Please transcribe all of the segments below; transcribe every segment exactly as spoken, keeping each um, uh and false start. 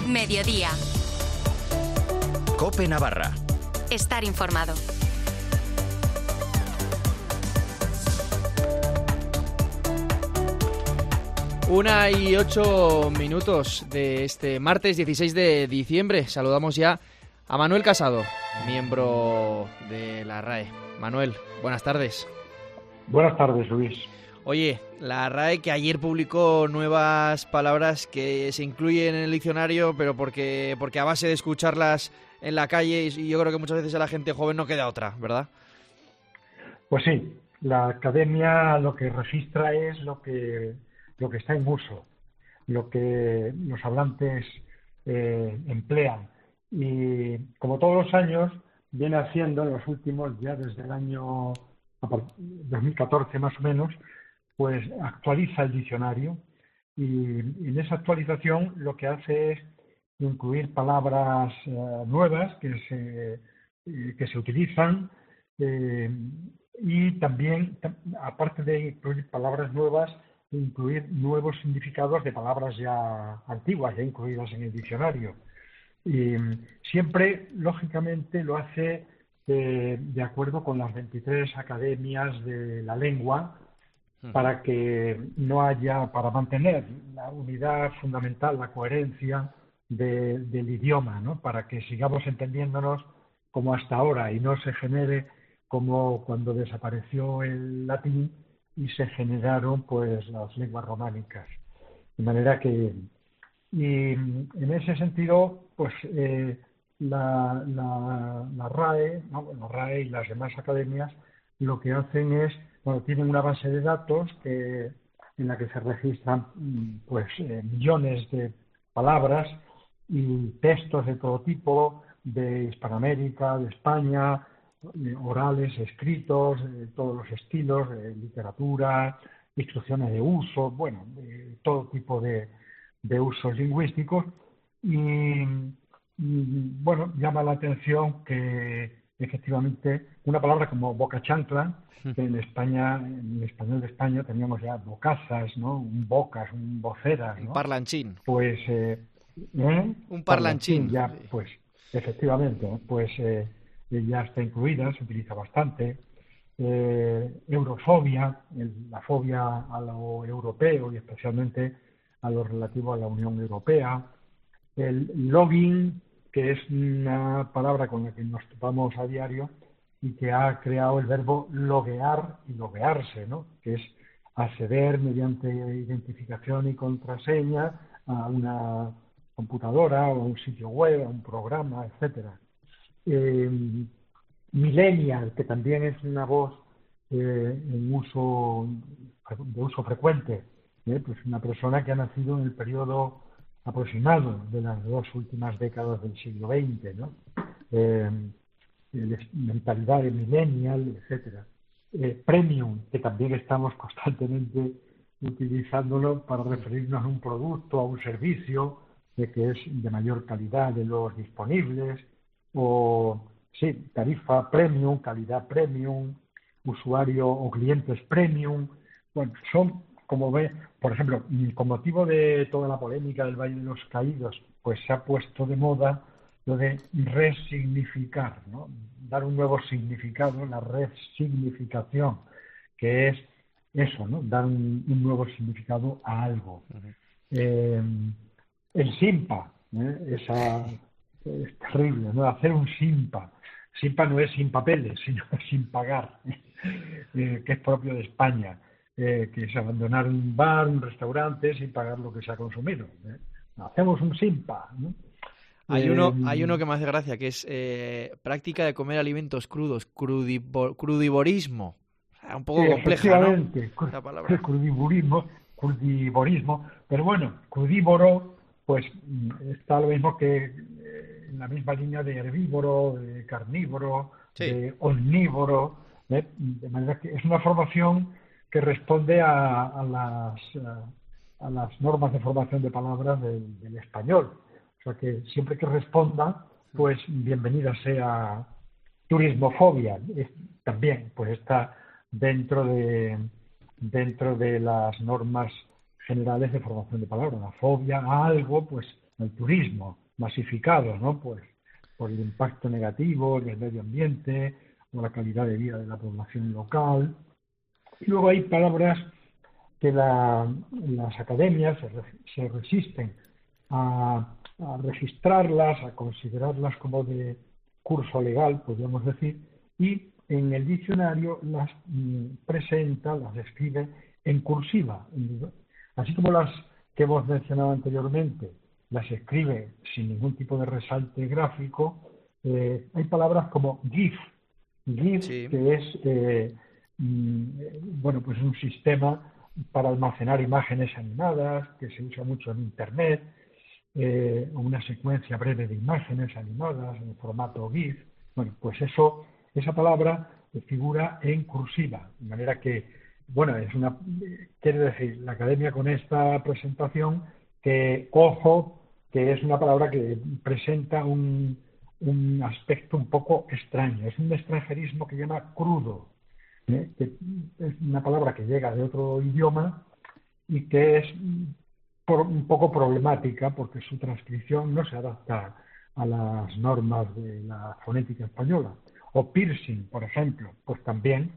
Mediodía. COPE Navarra. Estar informado. Una y ocho minutos de este martes dieciséis de diciembre. Saludamos ya a Manuel Casado, miembro de la RAE. Manuel, buenas tardes. Buenas tardes, Luis. Oye, la RAE que ayer publicó nuevas palabras que se incluyen en el diccionario, pero porque, porque a base de escucharlas en la calle, y yo creo que muchas veces a la gente joven no queda otra, ¿verdad? Pues sí, la academia lo que registra es lo que, lo que está en uso, lo que los hablantes eh, emplean. Y como todos los años, viene haciendo en los últimos, ya desde el año dos mil catorce más o menos, pues actualiza el diccionario y en esa actualización lo que hace es incluir palabras uh, nuevas que se, eh, que se utilizan eh, y también, aparte de incluir palabras nuevas, incluir nuevos significados de palabras ya antiguas, ya incluidas en el diccionario. Y siempre, lógicamente, lo hace eh, de acuerdo con las veintitrés academias de la lengua, para que no haya, para mantener la unidad fundamental, la coherencia de, del idioma, ¿no? Para que sigamos entendiéndonos como hasta ahora y no se genere como cuando desapareció el latín y se generaron pues las lenguas románicas. De manera que, y en ese sentido, pues eh, la, la, la RAE, ¿no? La RAE y las demás academias lo que hacen es, bueno, tienen una base de datos que, en la que se registran pues eh, millones de palabras y textos de todo tipo, de Hispanoamérica, de España, eh, orales, escritos, de todos los estilos, de literatura, instrucciones de uso, bueno, de todo tipo de, de usos lingüísticos. Y, y bueno, llama la atención que efectivamente una palabra como boca chancla, que en España, en el español de España teníamos ya bocazas, ¿no? Un bocas, un voceras, ¿no? Un parlanchín. Pues eh, ¿eh? Un parlanchín. Ya, pues efectivamente, pues eh, ya está incluida, se utiliza bastante. Eh, eurofobia, el, la fobia a lo europeo y especialmente a lo relativo a la Unión Europea. El login, que es una palabra con la que nos topamos a diario y que ha creado el verbo loguear y loguearse, ¿no? Que es acceder mediante identificación y contraseña a una computadora o a un sitio web, a un programa, etcétera. Eh, millennial, que también es una voz eh, en uso, de uso frecuente, ¿eh? Pues una persona que ha nacido en el periodo aproximado de las dos últimas décadas del siglo veinte, ¿no? Eh, mentalidad de millennial, etcétera. Eh, premium, que también estamos constantemente utilizándolo para referirnos a un producto, a un servicio de que es de mayor calidad de los disponibles, o sí, tarifa premium, calidad premium, usuario o clientes premium. Bueno, son, como ve, por ejemplo, con motivo de toda la polémica del Valle de los Caídos, pues se ha puesto de moda lo de resignificar, ¿no? Dar un nuevo significado, la resignificación, que es eso, ¿no? Dar un, un nuevo significado a algo. Uh-huh. Eh, el simpa, ¿eh? Esa es terrible, ¿no? Hacer un simpa. Simpa no es sin papeles, sino sin pagar, eh, que es propio de España. Eh, que es abandonar un bar, un restaurante sin pagar lo que se ha consumido. ¿eh? Hacemos un simpa, ¿no? Hay uno, eh, hay uno que me hace gracia, que es eh, práctica de comer alimentos crudos, crudibor, crudivorismo. Un poco sí, compleja, ¿no? Esa palabra. Crudivorismo, crudivorismo, pero bueno, crudívoro, pues está lo mismo que eh, en la misma línea de herbívoro, de carnívoro, sí. de omnívoro, ¿eh? De manera que es una formación que responde a, a, las, a, a las normas de formación de palabras del, del español. O sea que siempre que responda, pues bienvenida sea. Turismofobia, es, también pues está dentro de dentro de las normas generales de formación de palabras. La fobia a algo, pues al turismo masificado, ¿no? Pues por el impacto negativo del medio ambiente o la calidad de vida de la población local. Y luego hay palabras que la, las academias se, se resisten a, a registrarlas, a considerarlas como de curso legal, podríamos decir, y en el diccionario las mm, presenta, las escribe en cursiva. Así como las que hemos mencionado anteriormente las escribe sin ningún tipo de resalte gráfico, eh, hay palabras como GIF, GIF Sí. que es eh, mm, bueno, pues un sistema para almacenar imágenes animadas que se usa mucho en Internet, eh, una secuencia breve de imágenes animadas en formato GIF. Bueno, pues eso, esa palabra figura en cursiva, de manera que, bueno, es una, quiere decir la academia con esta presentación que, ojo, que es una palabra que presenta un, un aspecto un poco extraño, es un extranjerismo que llama crudo, ¿eh? Que es una palabra que llega de otro idioma y que es por, un poco problemática porque su transcripción no se adapta a las normas de la fonética española. O piercing, por ejemplo, pues también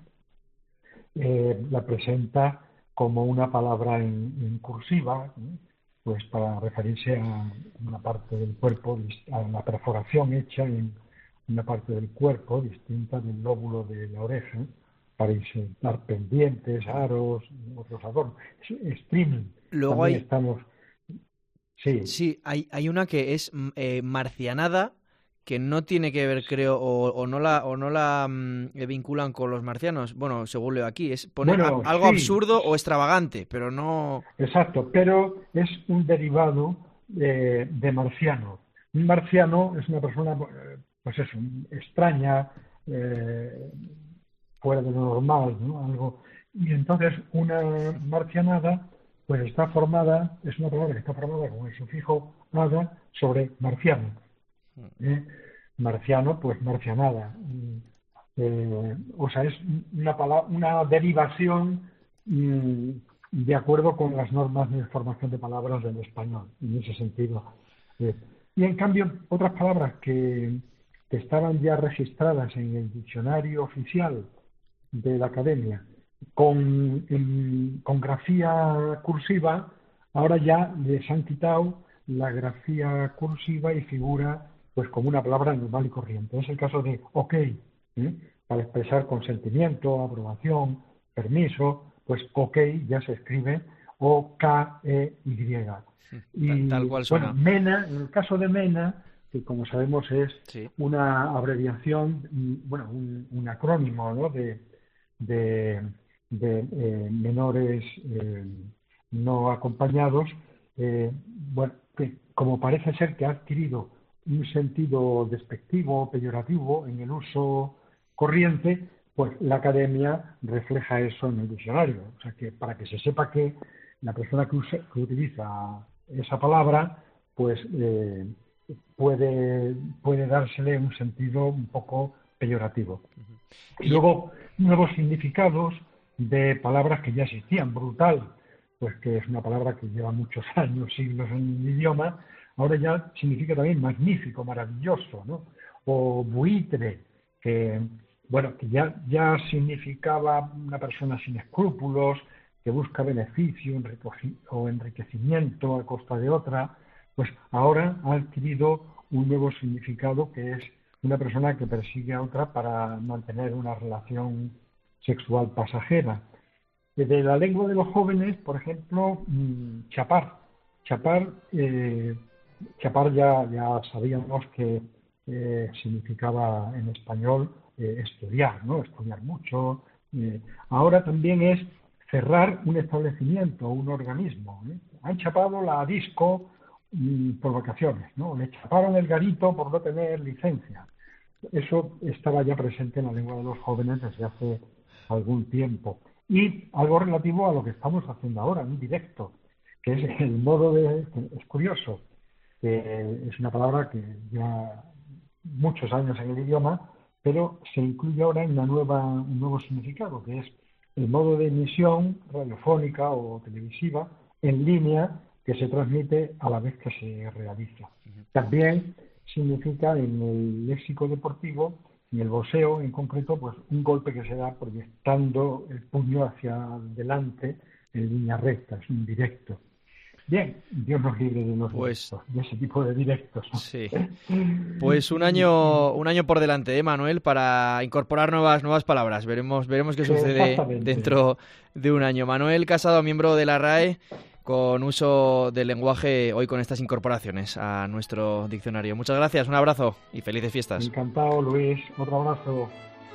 eh, la presenta como una palabra en, en cursiva, ¿eh? Pues para referirse a una parte del cuerpo, a una perforación hecha en una parte del cuerpo distinta del lóbulo de la oreja, para insertar pendientes, aros, otros adornos. Streaming, Luego también hay, estamos... Sí, sí, hay, hay una que es mm, eh, marcianada, que no tiene que ver, creo, o, o no la, o no la mm, eh, vinculan con los marcianos. Bueno, según leo aquí, es pone a- bueno, algo sí, absurdo o extravagante, pero no. exacto, pero es un derivado eh, de marciano. Un marciano es una persona, eh, pues eso, extraña, eh, fuera de lo normal, ¿no? Algo. Y entonces una marcianada, pues está formada, es una palabra que está formada con el sufijo ada sobre marciano. ¿eh? Marciano, pues marcianada. Eh, o sea, es una, palabra, una derivación mm, de acuerdo con las normas de formación de palabras del español, en ese sentido. Eh, y en cambio, otras palabras que, que estaban ya registradas en el diccionario oficial de la academia con, en, con grafía cursiva, ahora ya les han quitado la grafía cursiva y figura pues como una palabra normal y corriente. Es el caso de OK, ¿eh? Para expresar consentimiento, aprobación, permiso, pues OK ya se escribe O K E Y. Tal, tal Y cual bueno, suena. MENA, en el caso de MENA, que como sabemos es Sí. una abreviación, bueno, un, un acrónimo, ¿no? de, de, de eh, menores eh, no acompañados, eh, bueno, que como parece ser que ha adquirido un sentido despectivo, peyorativo en el uso corriente, pues la academia refleja eso en el diccionario. O sea que para que se sepa que la persona que, usa, que utiliza esa palabra, pues eh, puede, puede dársele un sentido un poco peyorativo. Y Y ya- luego nuevos significados de palabras que ya existían. Brutal, pues que es una palabra que lleva muchos años, siglos en el idioma, ahora ya significa también magnífico, maravilloso, ¿no? O buitre, que bueno, que ya, ya significaba una persona sin escrúpulos, que busca beneficio o enriquecimiento a costa de otra, pues ahora ha adquirido un nuevo significado que es una persona que persigue a otra para mantener una relación sexual pasajera. De la lengua de los jóvenes, por ejemplo, chapar. Chapar, eh, chapar ya, ya sabíamos que eh, significaba en español eh, estudiar, ¿no? Estudiar mucho. Eh, ahora también es cerrar un establecimiento, un organismo. ¿eh? Han chapado la disco mm, por vacaciones, ¿no? Le chaparon el garito por no tener licencia. Eso estaba ya presente en la lengua de los jóvenes desde hace algún tiempo. Y algo relativo a lo que estamos haciendo ahora, en directo, que es el modo de... Es curioso, que es una palabra que lleva muchos años en el idioma, pero se incluye ahora en una nueva, un nuevo significado, que es el modo de emisión radiofónica o televisiva en línea que se transmite a la vez que se realiza. También significa en el léxico deportivo, en el boxeo en concreto, pues un golpe que se da proyectando el puño hacia adelante en línea recta, es un directo. Bien, Dios nos libre de los pues, directos, de ese tipo de directos. Sí. Pues un año, un año por delante, ¿eh, Manuel? Para incorporar nuevas, nuevas palabras. Veremos, veremos qué sucede dentro de un año. Manuel Casado, miembro de la R A E, con uso del lenguaje hoy con estas incorporaciones a nuestro diccionario. Muchas gracias, un abrazo y felices fiestas. Encantado, Luis. Otro abrazo.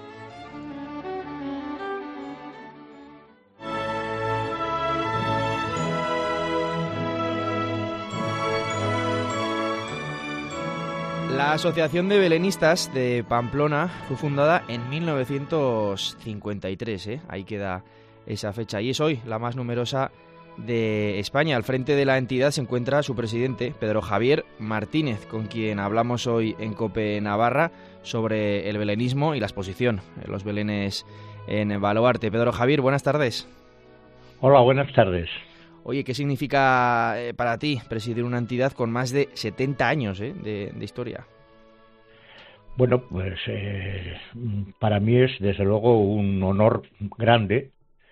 La Asociación de Belenistas de Pamplona fue fundada en mil novecientos cincuenta y tres, ¿eh? Ahí queda esa fecha. Y es hoy la más numerosa de España. Al frente de la entidad se encuentra su presidente, Pedro Javier Martínez, con quien hablamos hoy en COPE Navarra sobre el belenismo y la exposición, los belenes en Baluarte. Pedro Javier, buenas tardes. Hola, buenas tardes. Oye, ¿qué significa eh, para ti presidir una entidad con más de setenta años eh, de, de historia? Bueno, pues eh, para mí es desde luego un honor grande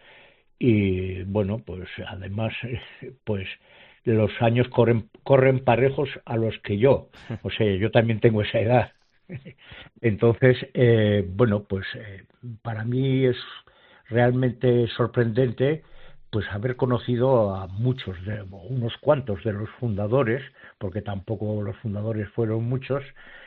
y bueno, pues además eh, pues los años corren, corren parejos a los que yo, o sea, yo también tengo esa edad. Entonces, eh, bueno, pues eh, para mí es realmente sorprendente pues haber conocido a muchos, de, unos cuantos de los fundadores, porque tampoco los fundadores fueron muchos,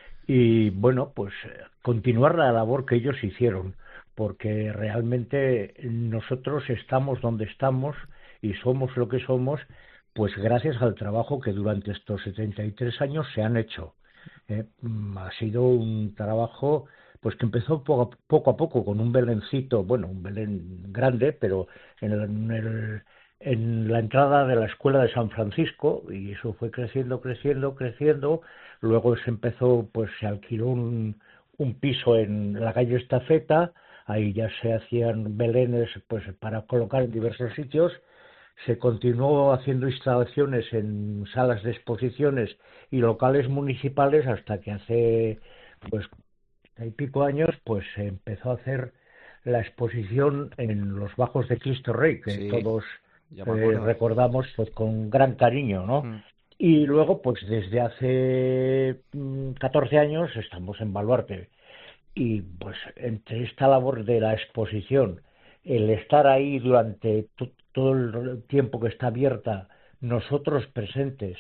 y bueno, pues continuar la labor que ellos hicieron, porque realmente nosotros estamos donde estamos y somos lo que somos, pues gracias al trabajo que durante estos setenta y tres años se han hecho. Eh, ha sido un trabajo pues que empezó poco a, poco a poco con un belencito, bueno, un Belén grande, pero en, el, en, el, en la entrada de la escuela de San Francisco, y eso fue creciendo, creciendo, creciendo. Luego se empezó, pues se alquiló un, un piso en la calle Estafeta, ahí ya se hacían belenes pues para colocar en diversos sitios. Se continuó haciendo instalaciones en salas de exposiciones y locales municipales hasta que hace pues hay pico años pues se empezó a hacer la exposición en los Bajos de Cristo Rey, que sí, todos eh, recordamos pues con gran cariño, ¿no? Mm. Y luego pues desde hace catorce años estamos en Baluarte y pues entre esta labor de la exposición, el estar ahí durante t- todo el tiempo que está abierta, nosotros presentes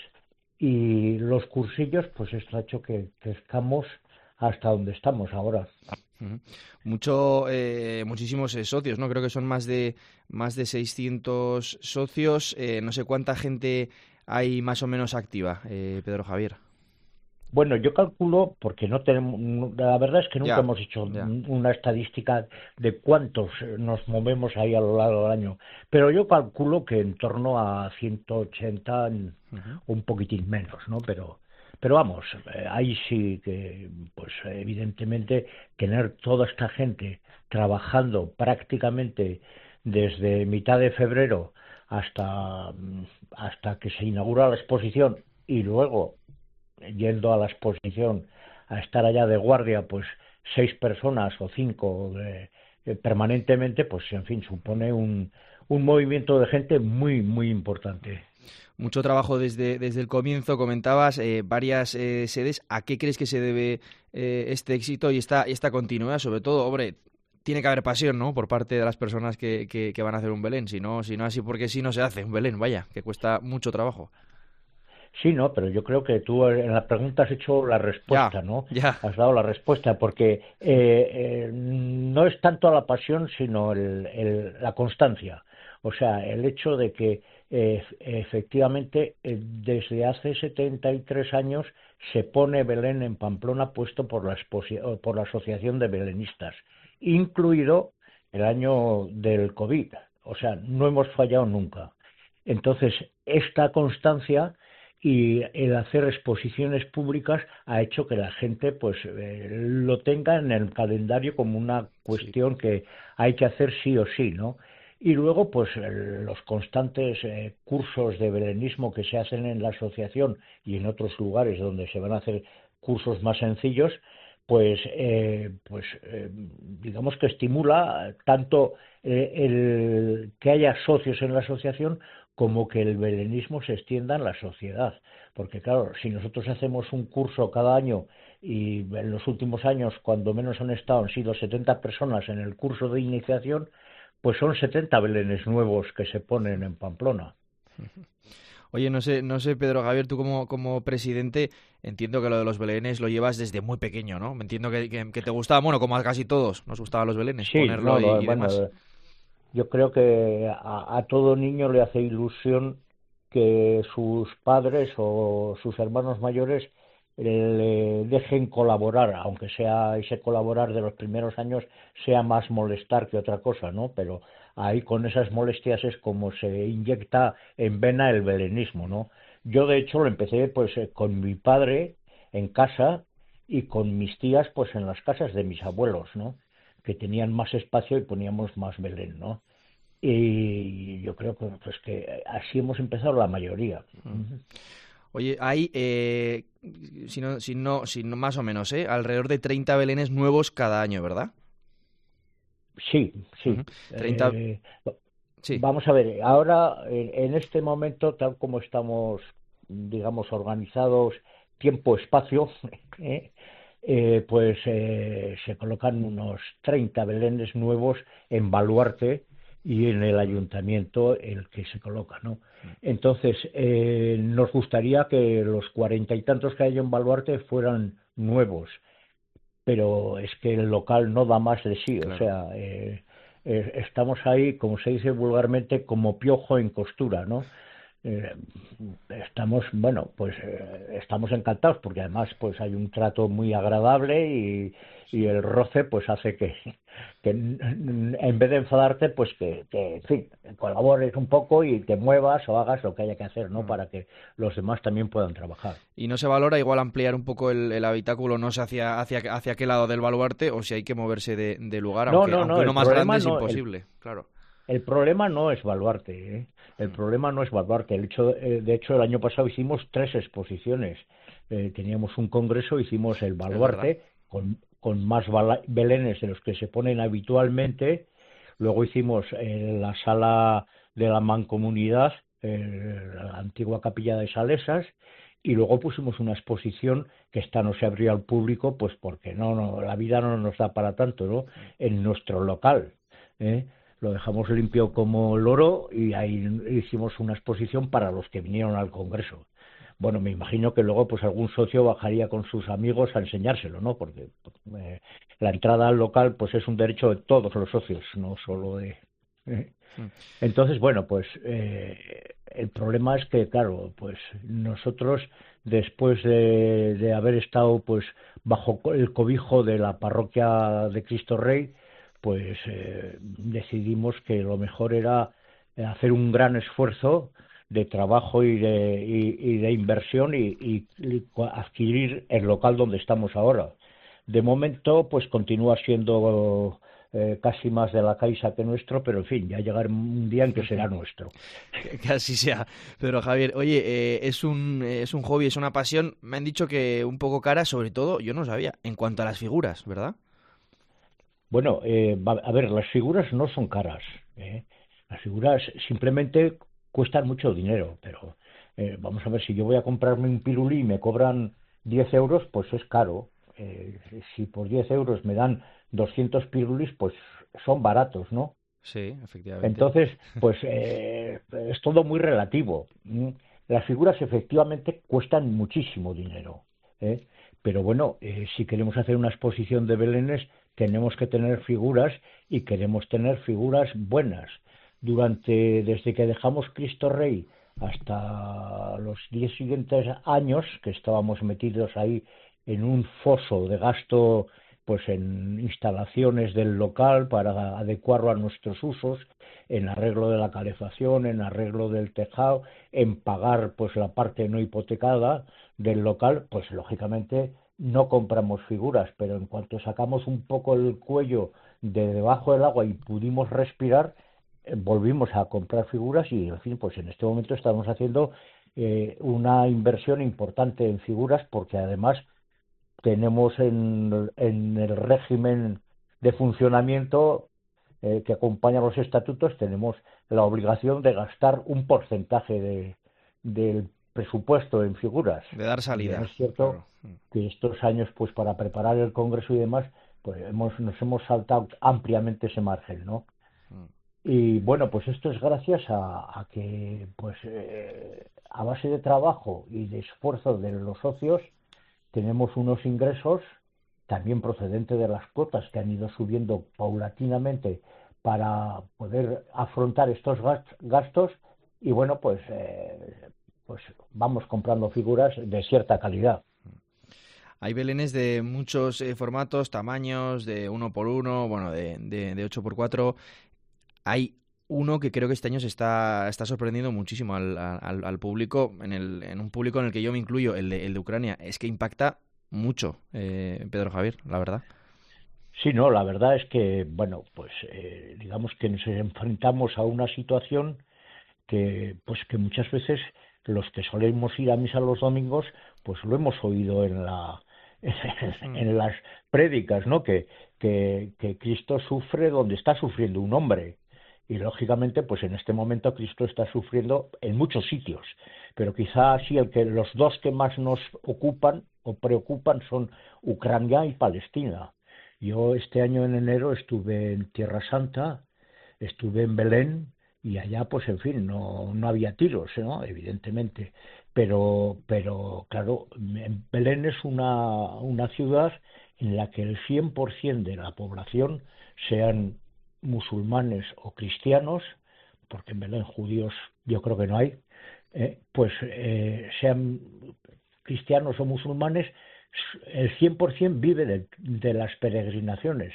y los cursillos, pues esto ha hecho que crezcamos hasta donde estamos ahora. Uh-huh. Mucho, eh, muchísimos eh, socios, ¿no? Creo que son más de más de seiscientos socios. Eh, no sé cuánta gente hay más o menos activa, eh, Pedro Javier. Bueno, yo calculo, porque no tenemos, la verdad es que nunca ya, hemos hecho ya. una estadística de cuántos nos movemos ahí a lo largo del año, pero yo calculo que en torno a ciento ochenta, uh-huh, un poquitín menos, ¿no? Pero Pero vamos, eh, ahí sí que, pues evidentemente, tener toda esta gente trabajando prácticamente desde mitad de febrero hasta, hasta que se inaugura la exposición y luego, yendo a la exposición, a estar allá de guardia, pues seis personas o cinco de, de, permanentemente, pues en fin, supone un, un movimiento de gente muy, muy importante. Mucho trabajo desde, desde el comienzo, comentabas eh, varias eh, sedes. ¿A qué crees que se debe eh, este éxito y esta, esta continuidad? Sobre todo, hombre, tiene que haber pasión, ¿no?, por parte de las personas que, que, que van a hacer un Belén. Si no, si no así porque sí no se hace un Belén, vaya, que cuesta mucho trabajo. Sí, no, pero yo creo que tú en la pregunta has hecho la respuesta, ya, ¿no? Ya. Has dado la respuesta, porque eh, eh, no es tanto la pasión, sino el, el, la constancia. O sea, el hecho de que eh, efectivamente eh, desde hace setenta y tres años se pone Belén en Pamplona puesto por la, exposi- por la Asociación de Belenistas, incluido el año del COVID. O sea, no hemos fallado nunca. Entonces, esta constancia y el hacer exposiciones públicas ha hecho que la gente pues eh, lo tenga en el calendario como una cuestión sí. que hay que hacer sí o sí, ¿no? Y luego, pues los constantes eh, cursos de belenismo que se hacen en la asociación y en otros lugares donde se van a hacer cursos más sencillos, pues, eh, pues eh, digamos que estimula tanto eh, el que haya socios en la asociación como que el belenismo se extienda en la sociedad. Porque claro, si nosotros hacemos un curso cada año y en los últimos años, cuando menos han estado, han sido setenta personas en el curso de iniciación, pues son setenta belenes nuevos que se ponen en Pamplona. Oye, no sé, no sé, Pedro Javier, tú como, como presidente, entiendo que lo de los belenes lo llevas desde muy pequeño, ¿no? Me entiendo que, que, que te gustaba, bueno, como a casi todos nos gustaban los belenes, Sí, ponerlo no, no, y, y bueno, demás. yo creo que a, a todo niño le hace ilusión que sus padres o sus hermanos mayores le dejen colaborar, aunque sea ese colaborar de los primeros años sea más molestar que otra cosa, ¿no? Pero ahí con esas molestias es como se inyecta en vena el belenismo, ¿no? Yo de hecho lo empecé pues eh, con mi padre en casa y con mis tías pues en las casas de mis abuelos, ¿no? Que tenían más espacio y poníamos más Belén, ¿no? Y yo creo que, pues, que así hemos empezado la mayoría. Mm. Oye, hay, eh, si no, si no, si no, más o menos, ¿eh? Alrededor de treinta belenes nuevos cada año, ¿verdad? Sí, sí. Uh-huh. treinta, Eh, sí. vamos a ver, ahora, en, en este momento, tal como estamos, digamos, organizados tiempo-espacio, ¿eh? Eh, pues eh, se colocan unos treinta belenes nuevos en Baluarte y en el ayuntamiento el que se coloca, ¿no? Entonces, eh, nos gustaría que los cuarenta y tantos que hay en Baluarte fueran nuevos, pero es que el local no da más de sí, o Claro. sea, eh, eh, estamos ahí, como se dice vulgarmente, como piojo en costura, ¿no? Eh, estamos, bueno, pues eh, estamos encantados porque además pues hay un trato muy agradable y, y el roce pues hace que, que en vez de enfadarte pues que, que, en fin, colabores un poco y te muevas o hagas lo que haya que hacer, ¿no? Mm. Para que los demás también puedan trabajar. Y no se valora igual ampliar un poco el, el habitáculo, no sé hacia, hacia, hacia qué lado del baluarte o si hay que moverse de, de lugar, No, aunque, no, aunque no, uno el más grande problema es no, el imposible, claro. El problema no es Baluarte, ¿eh? El problema no es Baluarte. El hecho, eh, de hecho, el año pasado hicimos tres exposiciones. Eh, teníamos un congreso, hicimos el Es verdad. Baluarte con, con más bala- belenes de los que se ponen habitualmente. Luego hicimos eh, la sala de la Mancomunidad, eh, la antigua capilla de Salesas, y luego pusimos una exposición que esta no se abrió al público, pues porque no, no, la vida no nos da para tanto, ¿no? En nuestro local, ¿eh? Lo dejamos limpio como loro y ahí hicimos una exposición para los que vinieron al Congreso. Bueno, me imagino que luego pues algún socio bajaría con sus amigos a enseñárselo, ¿no? Porque eh, la entrada al local pues es un derecho de todos los socios, no solo de... ¿eh? Entonces, bueno, pues eh, el problema es que, claro, pues nosotros después de, de haber estado pues bajo el cobijo de la parroquia de Cristo Rey, pues eh, decidimos que lo mejor era hacer un gran esfuerzo de trabajo y de, y, y de inversión y, y, y adquirir el local donde estamos ahora. De momento, pues continúa siendo eh, casi más de la Caixa que nuestro, pero en fin, ya llegará un día en que será nuestro. Que, que así sea. Pedro Javier, oye, eh, es un es un hobby, es una pasión. Me han dicho que un poco cara, sobre todo, yo no sabía, en cuanto a las figuras, ¿verdad? Bueno, eh, a ver, las figuras no son caras, ¿eh? Las figuras simplemente cuestan mucho dinero, pero eh, vamos a ver, si yo voy a comprarme un pirulí y me cobran diez euros, pues es caro. Eh, si por diez euros me dan doscientos pirulís, pues son baratos, ¿no? Sí, efectivamente. Entonces, pues eh, es todo muy relativo. Las figuras efectivamente cuestan muchísimo dinero, ¿eh? Pero bueno, eh, si queremos hacer una exposición de belenes, tenemos que tener figuras y queremos tener figuras buenas. Durante, desde que dejamos Cristo Rey hasta los diez siguientes años, que estábamos metidos ahí en un foso de gasto, pues en instalaciones del local para adecuarlo a nuestros usos, en arreglo de la calefacción, en arreglo del tejado, en pagar pues la parte no hipotecada del local, pues lógicamente no compramos figuras, pero en cuanto sacamos un poco el cuello de debajo del agua y pudimos respirar, volvimos a comprar figuras y, en fin, pues en este momento estamos haciendo eh, una inversión importante en figuras porque además tenemos en, en el régimen de funcionamiento eh, que acompaña los estatutos, tenemos la obligación de gastar un porcentaje de, del presupuesto en figuras. De dar salida. Y es cierto claro. que estos años, pues para preparar el Congreso y demás, pues hemos, nos hemos saltado ampliamente ese margen, ¿no? Mm. Y bueno, pues esto es gracias a, a que, pues eh, a base de trabajo y de esfuerzo de los socios, tenemos unos ingresos también procedentes de las cuotas que han ido subiendo paulatinamente para poder afrontar estos gastos y bueno, pues, eh, pues vamos comprando figuras de cierta calidad. Hay belenes de muchos eh, formatos, tamaños, de uno por uno, bueno, de, de, de ocho por cuatro. Hay uno que creo que este año se está, está sorprendiendo muchísimo al, al, al público, en, el, en un público en el que yo me incluyo, el de, el de Ucrania. Es que impacta mucho, eh, Pedro Javier, la verdad. Sí, no, la verdad es que, bueno, pues eh, digamos que nos enfrentamos a una situación que, pues que muchas veces los que solemos ir a misa los domingos, pues lo hemos oído en la en, en las prédicas, ¿no? Que, que, que Cristo sufre donde está sufriendo un hombre. Y lógicamente, pues en este momento Cristo está sufriendo en muchos sitios, pero quizá sí el que los dos que más nos ocupan o preocupan son Ucrania y Palestina. Yo este año en enero estuve en Tierra Santa, estuve en Belén y allá, pues en fin, no, no había tiros, ¿no? Evidentemente, pero, pero claro, Belén es una, una ciudad en la que el cien por ciento de la población sean musulmanes o cristianos, porque en Belén judíos yo creo que no hay, eh, pues eh, sean cristianos o musulmanes, el cien por ciento vive de, de las peregrinaciones.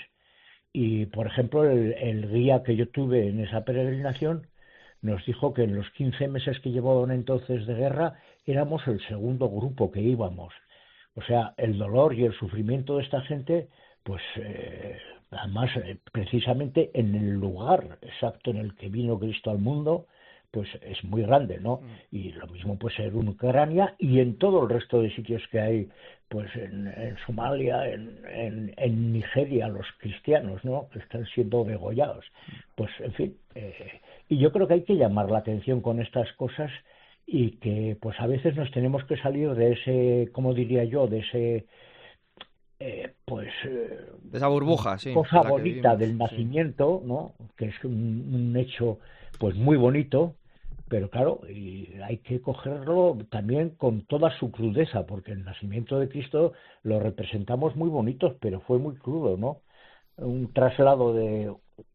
Y, por ejemplo, el, el guía que yo tuve en esa peregrinación nos dijo que en los quince meses que llevaban entonces de guerra éramos el segundo grupo que íbamos. O sea, el dolor y el sufrimiento de esta gente, pues eh, además eh, precisamente en el lugar exacto en el que vino Cristo al mundo, pues es muy grande, ¿no? Y lo mismo puede ser en Ucrania y en todo el resto de sitios que hay, pues en, en Somalia, en, en, en Nigeria, los cristianos, ¿no? Que están siendo degollados. Pues, en fin, eh, y yo creo que hay que llamar la atención con estas cosas y que, pues a veces nos tenemos que salir de ese, ¿cómo diría yo? De ese... Eh, pues eh, de esa burbuja, sí, cosa bonita del nacimiento, sí. ¿No? Que es un, un hecho pues muy bonito, pero claro, y hay que cogerlo también con toda su crudeza, porque el nacimiento de Cristo lo representamos muy bonitos, pero fue muy crudo, ¿no? Un traslado de,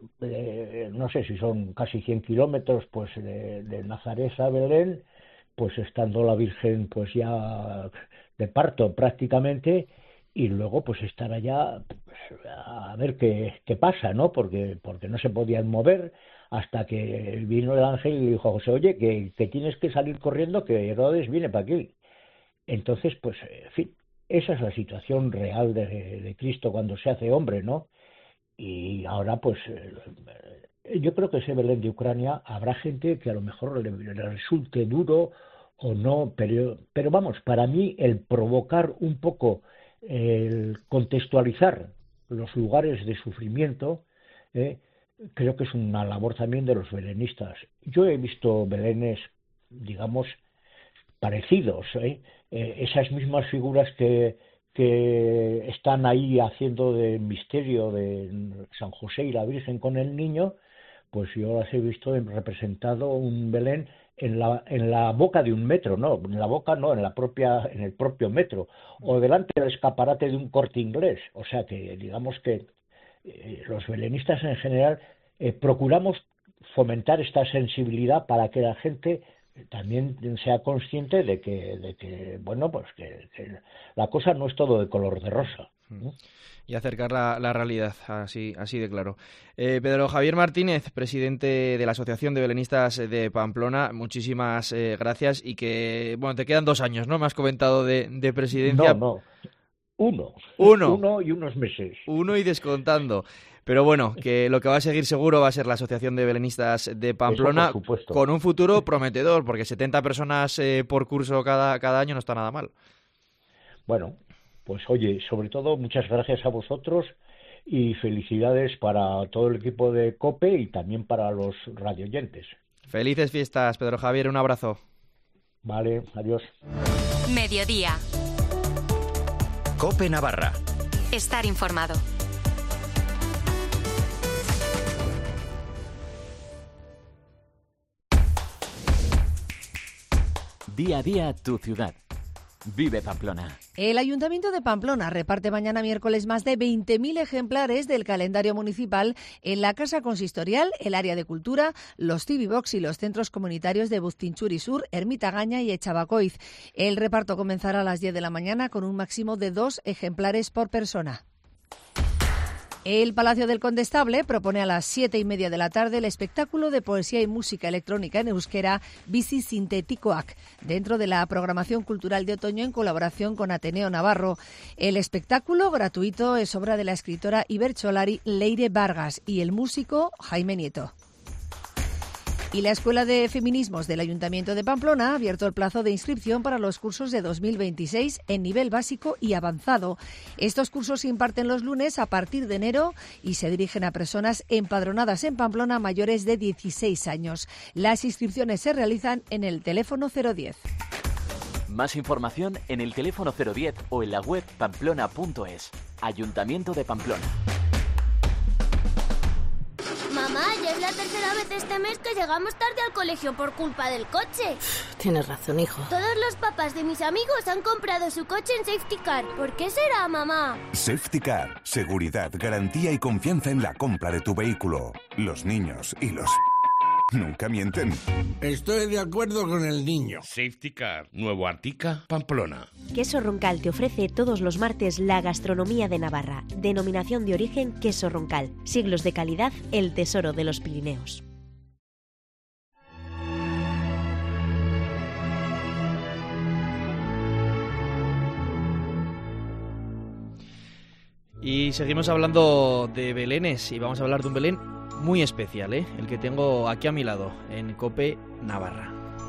de no sé si son casi cien kilómetros, pues de, de Nazaret a Belén, pues estando la Virgen pues ya de parto prácticamente, y luego pues estar allá pues, a ver qué, qué pasa, ¿no? Porque, porque no se podían mover hasta que vino el ángel y le dijo a José, oye, que, que tienes que salir corriendo, que Herodes viene para aquí. Entonces, pues, en fin, esa es la situación real de, de Cristo cuando se hace hombre, ¿no? Y ahora, pues, eh, yo creo que ese Belén de Ucrania habrá gente que a lo mejor le, le resulte duro o no, pero, pero vamos, para mí el provocar un poco el contextualizar los lugares de sufrimiento, eh, creo que es una labor también de los belenistas. Yo he visto belenes, digamos, parecidos, ¿eh? Eh, esas mismas figuras que, que están ahí haciendo de misterio de San José y la Virgen con el niño, pues yo las he visto representado un Belén en la en la boca de un metro, no, en la boca no, en la propia en el propio metro, o delante del escaparate de un Corte Inglés. O sea que digamos que eh, los belenistas en general eh, procuramos fomentar esta sensibilidad para que la gente también sea consciente de que de que bueno pues que, que la cosa no es todo de color de rosa, ¿no? Y acercar la, la realidad, así así de claro. Eh, Pedro Javier Martínez, presidente de la Asociación de Belenistas de Pamplona, muchísimas eh, gracias y que, bueno, te quedan dos años, ¿no? Me has comentado de, de presidencia. No, no. Uno. Uno. Uno y unos meses. Uno y descontando. Pero bueno, que lo que va a seguir seguro va a ser la Asociación de Belenistas de Pamplona, con un futuro prometedor, porque setenta personas eh, por curso cada, cada año no está nada mal. Bueno, pues oye, sobre todo muchas gracias a vosotros y felicidades para todo el equipo de COPE y también para los radioyentes. Felices fiestas, Pedro Javier, un abrazo. Vale, adiós. Mediodía. COPE Navarra. Estar informado. Día a día tu ciudad. Vive Pamplona. El Ayuntamiento de Pamplona reparte mañana miércoles más de veinte mil ejemplares del calendario municipal en la Casa Consistorial, el área de cultura, los T V Box y los centros comunitarios de Buztinchuri Sur, Ermitagaña y Echabacoiz. El reparto comenzará a las diez de la mañana con un máximo de dos ejemplares por persona. El Palacio del Condestable propone a las siete y media de la tarde el espectáculo de poesía y música electrónica en euskera Bizi Sintetikoak, dentro de la programación cultural de otoño en colaboración con Ateneo Navarro. El espectáculo, gratuito, es obra de la escritora y bertsolari Leire Vargas y el músico Jaime Nieto. Y la Escuela de Feminismos del Ayuntamiento de Pamplona ha abierto el plazo de inscripción para los cursos de dos mil veintiséis en nivel básico y avanzado. Estos cursos se imparten los lunes a partir de enero y se dirigen a personas empadronadas en Pamplona mayores de dieciséis años. Las inscripciones se realizan en el teléfono cero diez. Más información en el teléfono cero diez o en la web pamplona punto es. Ayuntamiento de Pamplona. Mamá, ya es la tercera vez este mes que llegamos tarde al colegio por culpa del coche. Tienes razón, hijo. Todos los papás de mis amigos han comprado su coche en Safety Car. ¿Por qué será, mamá? Safety Car. Seguridad, garantía y confianza en la compra de tu vehículo. Los niños y los... nunca mienten. Estoy de acuerdo con el niño. Safety Car, Nuevo Artica, Pamplona. Queso Roncal te ofrece todos los martes la gastronomía de Navarra. Denominación de origen Queso Roncal. Siglos de calidad, el tesoro de los Pirineos. Y seguimos hablando de belenes y vamos a hablar de un Belén muy especial, ¿eh? El que tengo aquí a mi lado, en COPE Navarra.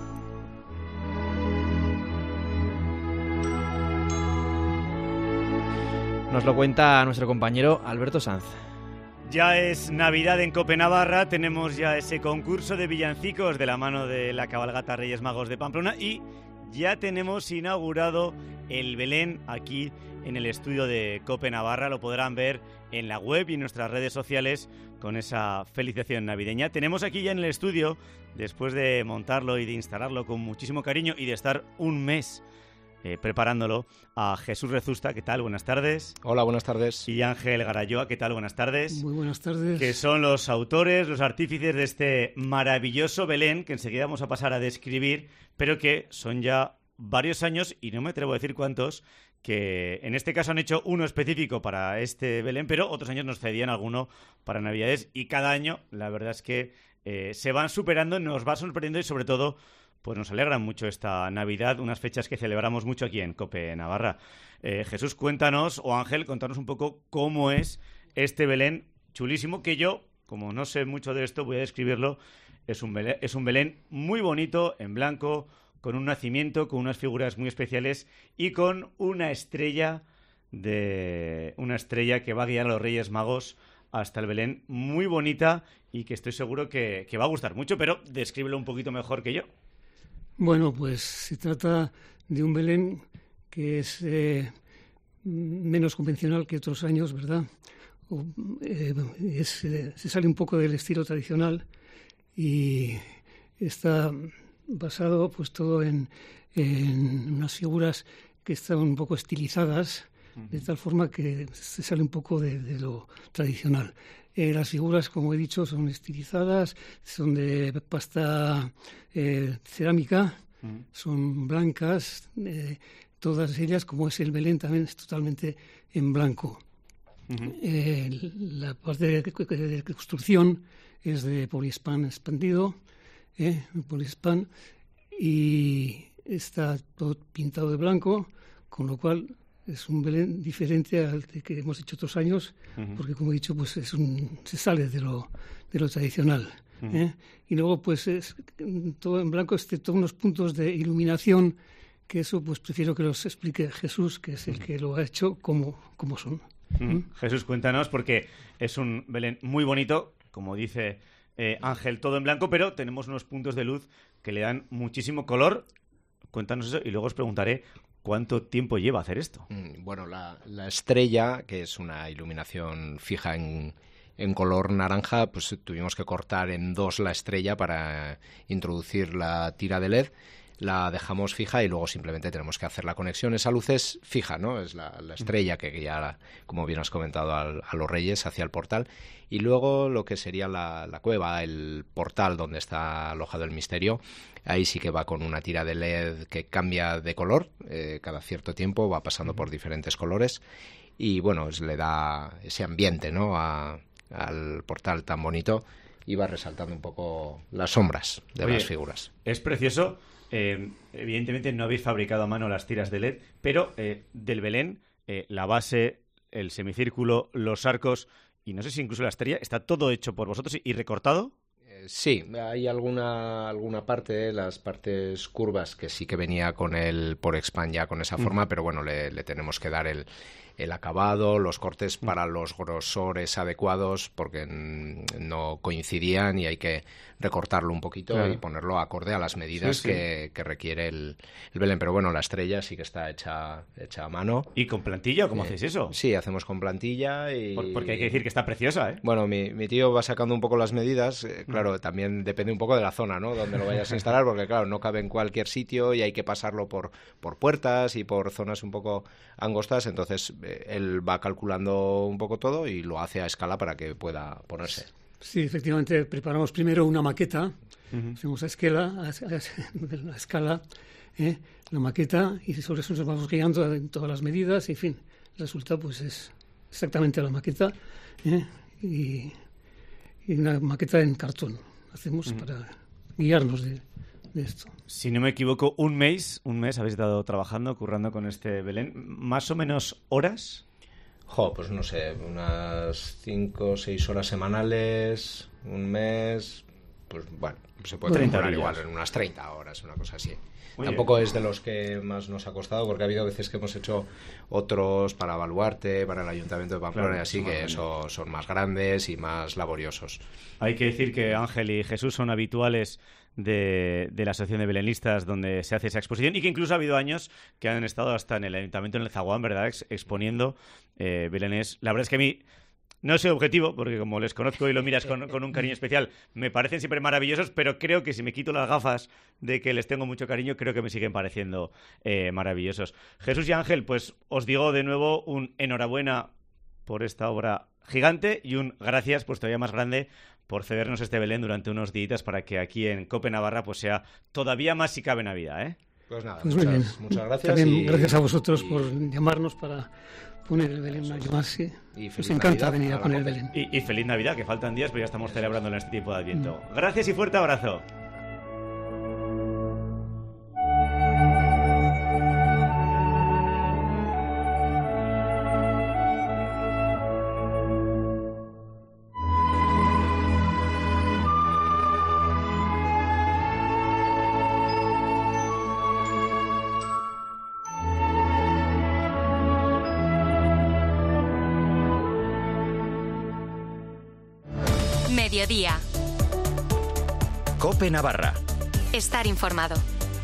Nos lo cuenta nuestro compañero Alberto Sanz. Ya es Navidad en COPE Navarra, tenemos ya ese concurso de villancicos de la mano de la cabalgata Reyes Magos de Pamplona y ya tenemos inaugurado el Belén aquí en el estudio de COPE Navarra. Lo podrán ver en la web y en nuestras redes sociales con esa felicitación navideña. Tenemos aquí ya en el estudio, después de montarlo y de instalarlo con muchísimo cariño y de estar un mes eh, preparándolo, a Jesús Rezusta. ¿Qué tal? Buenas tardes. Hola, buenas tardes. Y Ángel Garayoa. ¿Qué tal? Buenas tardes. Muy buenas tardes. Que son los autores, los artífices de este maravilloso Belén que enseguida vamos a pasar a describir, pero que son ya varios años, y no me atrevo a decir cuántos, que en este caso han hecho uno específico para este Belén, pero otros años nos cedían alguno para Navidades, y cada año la verdad es que eh, se van superando, nos va sorprendiendo y sobre todo pues nos alegra mucho esta Navidad, unas fechas que celebramos mucho aquí en COPE Navarra. Eh, Jesús, cuéntanos, o Ángel, contanos un poco cómo es este Belén chulísimo, que yo, como no sé mucho de esto, voy a describirlo. Es un Belén, es un Belén muy bonito, en blanco, con un nacimiento, con unas figuras muy especiales y con una estrella de una estrella que va a guiar a los Reyes Magos hasta el Belén, muy bonita y que estoy seguro que, que va a gustar mucho, pero descríbelo un poquito mejor que yo. Bueno, pues se trata de un Belén que es eh, menos convencional que otros años, ¿verdad? O, eh, es, eh, se sale un poco del estilo tradicional y está basado pues todo en, en unas figuras que están un poco estilizadas, uh-huh. de tal forma que se sale un poco de, de lo tradicional. Eh, las figuras, como he dicho, son estilizadas, son de pasta eh, cerámica, uh-huh. son blancas, eh, todas ellas, como es el Belén, también es totalmente en blanco. Uh-huh. Eh, la parte de, de, de construcción es de poliespan expandido, eh, poliespan, y está todo pintado de blanco, con lo cual es un Belén diferente al que hemos hecho otros años, uh-huh. porque como he dicho, pues es un, se sale de lo, de lo tradicional. Uh-huh. ¿eh? Y luego pues es todo en blanco, excepto unos puntos de iluminación, que eso pues prefiero que los explique Jesús, que es el que lo ha hecho, como, como son. Uh-huh. ¿Mm? Jesús, cuéntanos, porque es un Belén muy bonito, como dice eh, Ángel, todo en blanco, pero tenemos unos puntos de luz que le dan muchísimo color. Cuéntanos eso y luego os preguntaré ¿cuánto tiempo lleva hacer esto? Bueno, la, la estrella, que es una iluminación fija en, en color naranja, pues tuvimos que cortar en dos la estrella para introducir la tira de L E D. La dejamos fija y luego simplemente tenemos que hacer la conexión. Esa luz es fija, ¿no? Es la, la estrella que ya, como bien has comentado, al, a los Reyes hacia el portal. Y luego lo que sería la, la cueva, el portal donde está alojado el misterio, ahí sí que va con una tira de L E D que cambia de color. Eh, cada cierto tiempo va pasando uh-huh. por diferentes colores. Y bueno, es, le da ese ambiente, ¿no? A, al portal tan bonito y va resaltando un poco las sombras de Oye, las figuras. Es precioso. Eh, evidentemente no habéis fabricado a mano las tiras de L E D, pero eh, del Belén, eh, la base, el semicírculo, los arcos y no sé si incluso la estrella, ¿está todo hecho por vosotros y, y recortado? Eh, sí, hay alguna alguna parte, las partes curvas, que sí que venía con el por expand ya con esa forma, mm. pero bueno, le, le tenemos que dar el, el acabado, los cortes mm. para los grosores adecuados, porque no coincidían y hay que recortarlo un poquito claro. y ponerlo acorde a las medidas sí, sí. Que, que requiere el, el Belén. Pero bueno, la estrella sí que está hecha, hecha a mano. ¿Y con plantilla o cómo eh, hacéis eso? Sí, hacemos con plantilla y... Por, porque hay que decir que está preciosa, ¿eh? Bueno, mi, mi tío va sacando un poco las medidas. Eh, claro, mm. también depende un poco de la zona, ¿no? Donde lo vayas a instalar, porque claro, no cabe en cualquier sitio y hay que pasarlo por, por puertas y por zonas un poco angostas. Entonces, eh, él va calculando un poco todo y lo hace a escala para que pueda ponerse. Sí, efectivamente, preparamos primero una maqueta, uh-huh. hacemos a escala, a, a, a escala ¿eh? la maqueta, y sobre eso nos vamos guiando en todas las medidas, y en fin, el resultado pues es exactamente la maqueta, ¿eh? y, y una maqueta en cartón hacemos uh-huh. para guiarnos de, de esto. Si no me equivoco, un mes, un mes habéis estado trabajando, currando con este Belén, más o menos horas. Jo, pues no sé, unas cinco o seis horas semanales, un mes, pues bueno, se puede calcular igual en unas treinta horas, una cosa así. Muy Tampoco bien. Es de los que más nos ha costado, porque ha habido veces que hemos hecho otros para Baluarte, para el Ayuntamiento de Pamplona, claro, así que eso son más grandes y más laboriosos. Hay que decir que Ángel y Jesús son habituales de, de la Asociación de Belenistas donde se hace esa exposición y que incluso ha habido años que han estado hasta en el Ayuntamiento en el Zaguán, ¿verdad?, Ex, exponiendo eh, belenes. La verdad es que a mí no soy objetivo, porque como les conozco y lo miras con, con un cariño especial, me parecen siempre maravillosos, pero creo que si me quito las gafas de que les tengo mucho cariño, creo que me siguen pareciendo eh, maravillosos. Jesús y Ángel, pues os digo de nuevo un enhorabuena por esta obra gigante y un gracias, pues todavía más grande, por cedernos este Belén durante unos días para que aquí en Cope Navarra pues sea todavía más si cabe Navidad, ¿eh? Pues nada, pues muchas, muchas gracias. También y, gracias a vosotros y, por llamarnos para poner el Belén un año más. Sí. Y Nos encanta venir a poner el Belén. Y, y feliz Navidad, que faltan días, pero ya estamos celebrando en este tiempo de Adviento. Mm. Gracias y fuerte abrazo. Mediodía. Cope Navarra. Estar informado.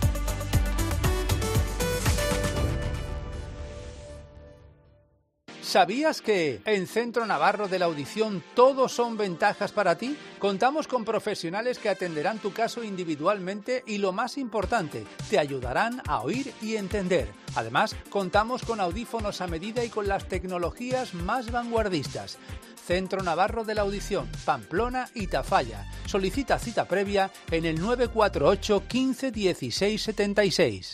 ¿Sabías que en Centro Navarro de la Audición todos son ventajas para ti? Contamos con profesionales que atenderán tu caso individualmente y, lo más importante, te ayudarán a oír y entender. Además, contamos con audífonos a medida y con las tecnologías más vanguardistas. Centro Navarro de la Audición, Pamplona y Tafalla. Solicita cita previa en el nueve cuatro ocho, quince, dieciséis, setenta y seis.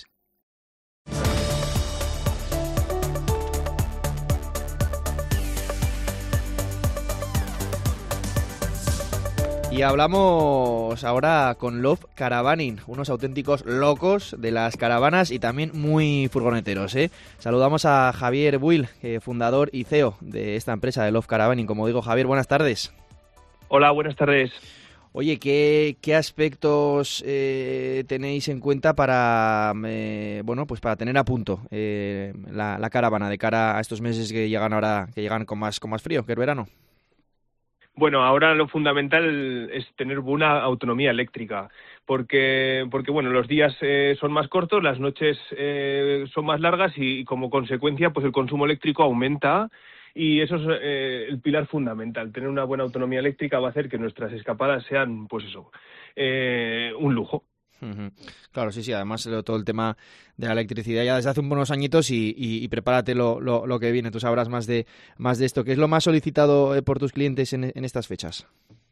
Y hablamos ahora con Love Caravaning, unos auténticos locos de las caravanas y también muy furgoneteros, ¿eh? Saludamos a Javier Buil, eh, fundador y C E O de esta empresa de Love Caravaning. Como digo, Javier, buenas tardes. Hola, buenas tardes. Oye, ¿qué, qué aspectos eh, tenéis en cuenta para eh, bueno, pues para tener a punto eh, la, la caravana de cara a estos meses que llegan ahora, que llegan con más con más frío que el verano? Bueno, ahora lo fundamental es tener buena autonomía eléctrica, porque, porque bueno, los días eh, son más cortos, las noches eh, son más largas y, y como consecuencia, pues el consumo eléctrico aumenta y eso es eh, el pilar fundamental. Tener una buena autonomía eléctrica va a hacer que nuestras escapadas sean, pues eso, eh, un lujo. Uh-huh. Claro, sí, sí, además todo el tema de la electricidad ya desde hace unos añitos y, y, y prepárate lo, lo, lo que viene, tú sabrás más de más de esto. ¿Qué es lo más solicitado por tus clientes en, en estas fechas?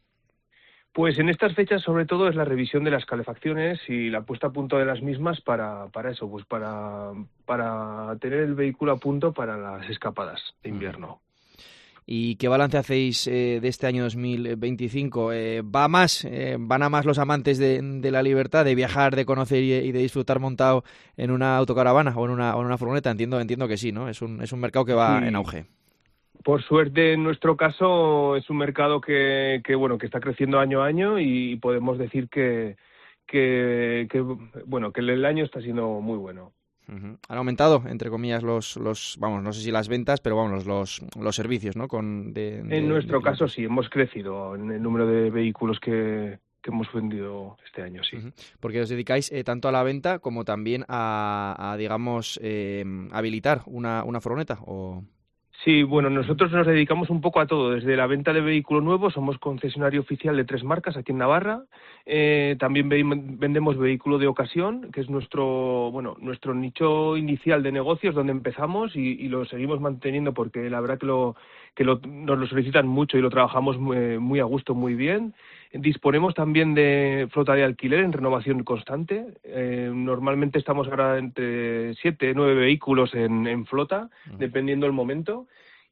Pues en estas fechas sobre todo es la revisión de las calefacciones y la puesta a punto de las mismas para, para eso, pues para, para tener el vehículo a punto para las escapadas de invierno. Uh-huh. ¿Y qué balance hacéis eh, de este año dos mil veinticinco? Eh, ¿Va más? Eh, ¿Van a más los amantes de, de la libertad, de viajar, de conocer y, y de disfrutar montado en una autocaravana o en una, o en una furgoneta? Entiendo, entiendo que sí, ¿no? Es un, es un mercado que va sí. en auge. Por suerte, en nuestro caso, es un mercado que, que bueno, que está creciendo año a año y podemos decir que, que, que bueno, que el año está siendo muy bueno. Uh-huh. Han aumentado, entre comillas, los, los, vamos, no sé si las ventas, pero vamos, los, los servicios, ¿no? Con de, de, en nuestro de caso sí, hemos crecido en el número de vehículos que, que hemos vendido este año, sí. Uh-huh. Porque os dedicáis eh, tanto a la venta como también a, a digamos, eh, habilitar una, una furgoneta, ¿o...? Sí, bueno, nosotros nos dedicamos un poco a todo, desde la venta de vehículo nuevo, somos concesionario oficial de tres marcas aquí en Navarra, eh, también ve- vendemos vehículo de ocasión, que es nuestro, bueno, nuestro nicho inicial de negocios donde empezamos y, y lo seguimos manteniendo porque la verdad que lo que lo, nos lo solicitan mucho y lo trabajamos muy, muy a gusto, muy bien. Disponemos también de flota de alquiler en renovación constante. Eh, normalmente estamos ahora entre siete, nueve vehículos en, en flota, uh-huh. dependiendo del momento.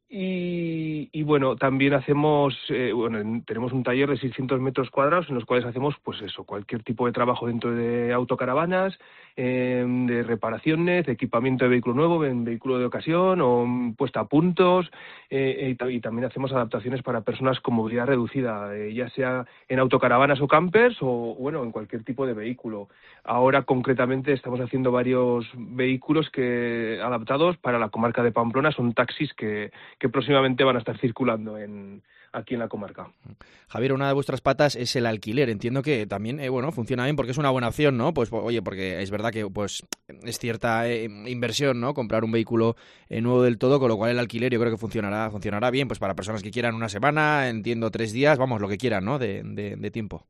Y, y bueno, también hacemos, eh, bueno, tenemos un taller de seiscientos metros cuadrados en los cuales hacemos, pues eso, cualquier tipo de trabajo dentro de autocaravanas, eh, de reparaciones, de equipamiento de vehículo nuevo, en vehículo de ocasión o puesta a puntos, eh, y, y también hacemos adaptaciones para personas con movilidad reducida, eh, ya sea en autocaravanas o campers o, bueno, en cualquier tipo de vehículo. Ahora, concretamente, estamos haciendo varios vehículos que adaptados para la comarca de Pamplona, son taxis que que próximamente van a estar circulando en aquí en la comarca. Javier, una de vuestras patas es el alquiler. Entiendo que también, eh, bueno, funciona bien porque es una buena opción, ¿no? Pues, oye, porque es verdad que pues es cierta eh, inversión, ¿no? Comprar un vehículo eh, nuevo del todo, con lo cual el alquiler yo creo que funcionará funcionará bien, pues para personas que quieran una semana, entiendo tres días, vamos, lo que quieran, ¿no? De, de, de tiempo.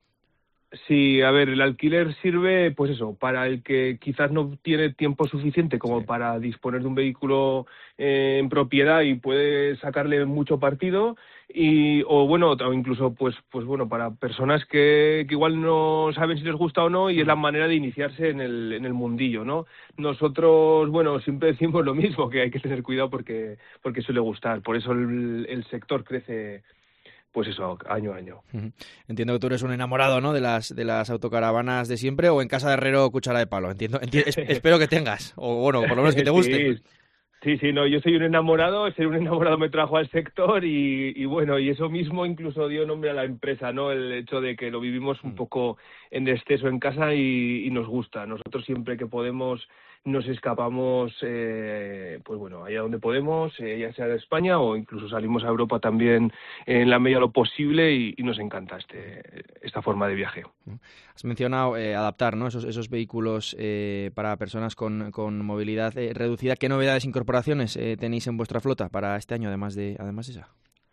Sí, a ver, el alquiler sirve, pues eso, para el que quizás no tiene tiempo suficiente como sí. para disponer de un vehículo eh, en propiedad y puede sacarle mucho partido, y o bueno, o incluso pues pues bueno, para personas que, que igual no saben si les gusta o no y es la manera de iniciarse en el en el mundillo, ¿no? Nosotros, bueno, siempre decimos lo mismo, que hay que tener cuidado porque porque suele gustar, por eso el, el sector crece. Pues eso, año a año. Uh-huh. Entiendo que tú eres un enamorado, ¿no? De las de las autocaravanas de siempre, o en casa de herrero cuchara de palo. Entiendo, enti- es, espero que tengas, o bueno, por lo menos que te guste. Sí, sí, sí, no, yo soy un enamorado, ser un enamorado me trajo al sector y, y bueno, y eso mismo incluso dio nombre a la empresa, ¿no? El hecho de que lo vivimos un poco en exceso en casa y, y nos gusta. Nosotros siempre que podemos nos escapamos, eh, pues bueno, allá donde podemos, eh, ya sea de España o incluso salimos a Europa también en la medida de lo posible y, y nos encanta este esta forma de viaje. Has mencionado eh, adaptar, ¿no? Esos esos vehículos eh, para personas con, con movilidad eh, reducida. ¿Qué novedades, incorporaciones eh, tenéis en vuestra flota para este año, además de además de esa?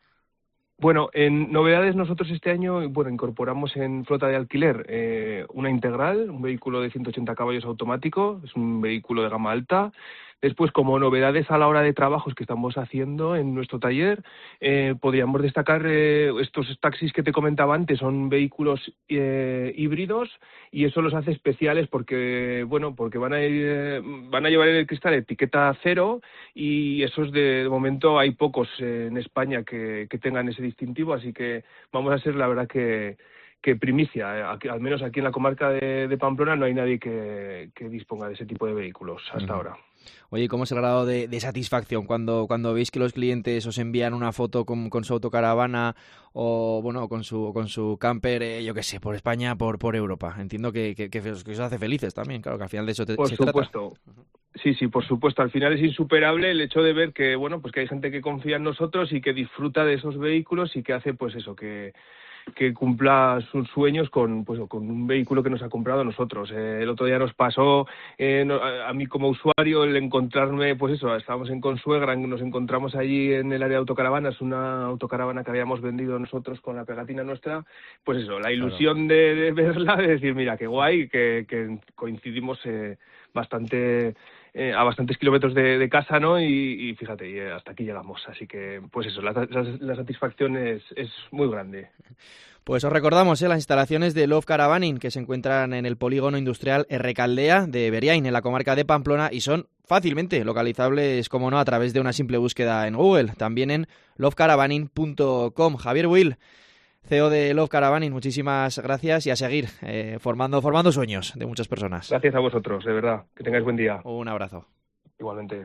Bueno, en novedades nosotros este año, bueno, incorporamos en flota de alquiler eh, una Integral, un vehículo de ciento ochenta caballos automático, es un vehículo de gama alta. Después, como novedades a la hora de trabajos que estamos haciendo en nuestro taller, eh, podríamos destacar eh, estos taxis que te comentaba antes, son vehículos eh, híbridos y eso los hace especiales porque, bueno, porque van a ir, eh, van a llevar el cristal de etiqueta cero y esos de, de momento hay pocos eh, en España que, que tengan ese distintivo, así que vamos a ser la verdad que que primicia. Eh, aquí, al menos aquí en la comarca de, de Pamplona no hay nadie que, que disponga de ese tipo de vehículos hasta uh-huh. ahora. Oye, ¿cómo es el grado de, de satisfacción cuando, cuando veis que los clientes os envían una foto con, con su autocaravana o bueno con su con su camper, eh, yo qué sé, por España, por por Europa? Entiendo que, que, que, os, que os hace felices también, claro, que al final de eso te, por se supuesto. trata. Sí, sí, por supuesto. Al final es insuperable el hecho de ver que, bueno, pues que hay gente que confía en nosotros y que disfruta de esos vehículos y que hace, pues eso, que... que cumpla sus sueños con pues con un vehículo que nos ha comprado a nosotros. Eh, el otro día nos pasó eh, no, a, a mí como usuario el encontrarme, pues eso, estábamos en Consuegra, nos encontramos allí en el área de autocaravanas, una autocaravana que habíamos vendido nosotros con la pegatina nuestra, pues eso, la ilusión claro. de, de verla, de decir, mira, qué guay, que, que coincidimos eh, bastante... Eh, a bastantes kilómetros de, de casa, ¿no? Y, y fíjate, y hasta aquí llegamos. Así que, pues eso, la, la, la satisfacción es, es muy grande. Pues os recordamos eh, las instalaciones de Love Caravaning, que se encuentran en el polígono industrial Errecaldea de Beriain, en la comarca de Pamplona, y son fácilmente localizables, como no, a través de una simple búsqueda en Google. También en love caravaning punto com. Javier Will, C E O de Love Caravaning, muchísimas gracias y a seguir eh, formando formando sueños de muchas personas. Gracias a vosotros, de verdad. Que tengáis buen día. Un abrazo. Igualmente.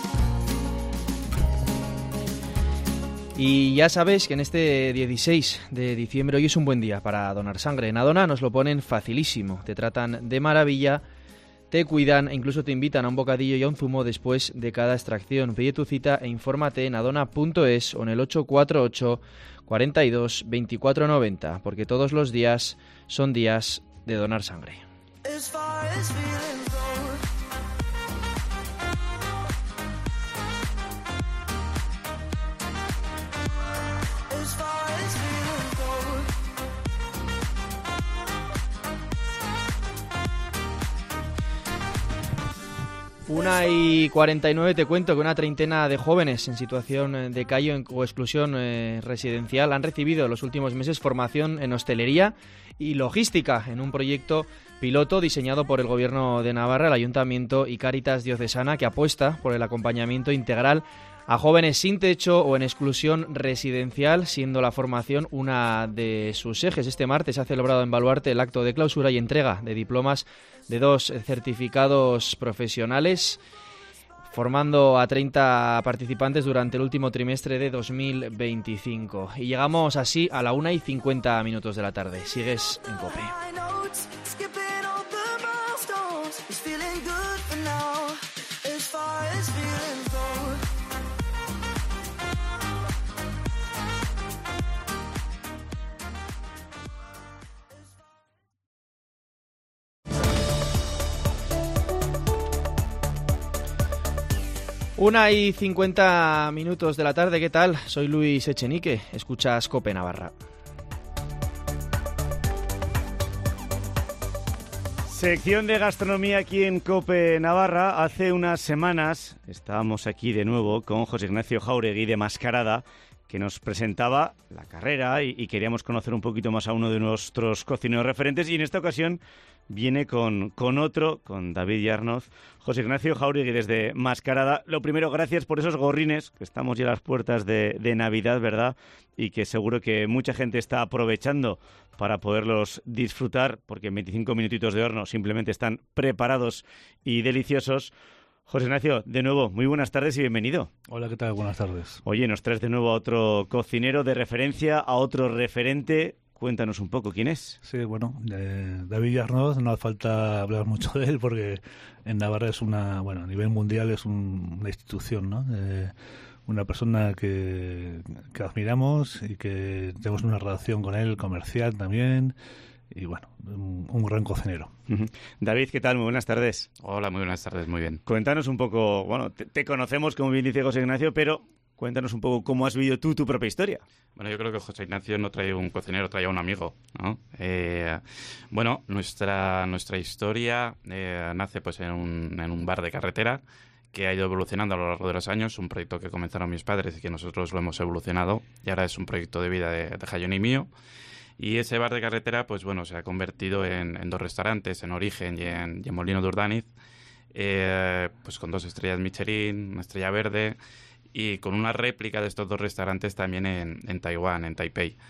Y ya sabéis que en este dieciséis de diciembre hoy es un buen día para donar sangre. En Adona nos lo ponen facilísimo. Te tratan de maravilla, te cuidan e incluso te invitan a un bocadillo y a un zumo después de cada extracción. Pide tu cita e infórmate en adona punto es o en el ocho cuatro ocho, cuarenta y dos, veinticuatro noventa, porque todos los días son días de donar sangre. Una y cuarenta y nueve, te cuento que una treintena de jóvenes en situación de callo o exclusión eh, residencial han recibido en los últimos meses formación en hostelería y logística en un proyecto piloto diseñado por el Gobierno de Navarra, el Ayuntamiento y Cáritas Diocesana, que apuesta por el acompañamiento integral a jóvenes sin techo o en exclusión residencial, siendo la formación una de sus ejes. Este martes se ha celebrado en Baluarte el acto de clausura y entrega de diplomas de dos certificados profesionales, formando a treinta participantes durante el último trimestre de dos mil veinticinco. Y llegamos así a la una y cincuenta minutos de la tarde. Sigues en COPE. Una y cincuenta minutos de la tarde, ¿qué tal? Soy Luis Echenique, escuchas COPE Navarra. Sección de gastronomía aquí en COPE Navarra. Hace unas semanas estábamos aquí de nuevo con José Ignacio Jáuregui de Mascarada, que nos presentaba la carrera y, y queríamos conocer un poquito más a uno de nuestros cocineros referentes, y en esta ocasión viene con, con otro, con David Yarnoz. José Ignacio Jáuregui desde Mascarada. Lo primero, gracias por esos gorrines, que estamos ya a las puertas de, de Navidad, ¿verdad? Y que seguro que mucha gente está aprovechando para poderlos disfrutar, porque en veinticinco minutitos de horno simplemente están preparados y deliciosos. José Ignacio, de nuevo, muy buenas tardes y bienvenido. Hola, ¿qué tal? Buenas tardes. Oye, nos traes de nuevo a otro cocinero de referencia, a otro referente. Cuéntanos un poco, ¿quién es? Sí, bueno, eh, David Yarnoz, no hace falta hablar mucho de él porque en Navarra es una, bueno, a nivel mundial es un, una institución, ¿no? Eh, una persona que, que admiramos y que tenemos una relación con él comercial también. Y bueno, un, un gran cocinero. Uh-huh. David, ¿qué tal? Muy buenas tardes. Hola, muy buenas tardes, muy bien. Cuéntanos un poco, bueno, te, te conocemos, como bien dice José Ignacio, pero cuéntanos un poco cómo has vivido tú tu propia historia. Bueno, yo creo que José Ignacio no trae un cocinero, trae un amigo, ¿no? Eh, bueno, nuestra nuestra historia eh, nace pues en un, en un bar de carretera que ha ido evolucionando a lo largo de los años, un proyecto que comenzaron mis padres y que nosotros lo hemos evolucionado, y ahora es un proyecto de vida de, de Jayón y mío. Y ese bar de carretera, pues bueno, se ha convertido en, en dos restaurantes, en Origen y en, y en Molino de Urdaniz, eh, pues con dos estrellas Michelin, una estrella verde, y con una réplica de estos dos restaurantes también en, en Taiwán, en Taipei.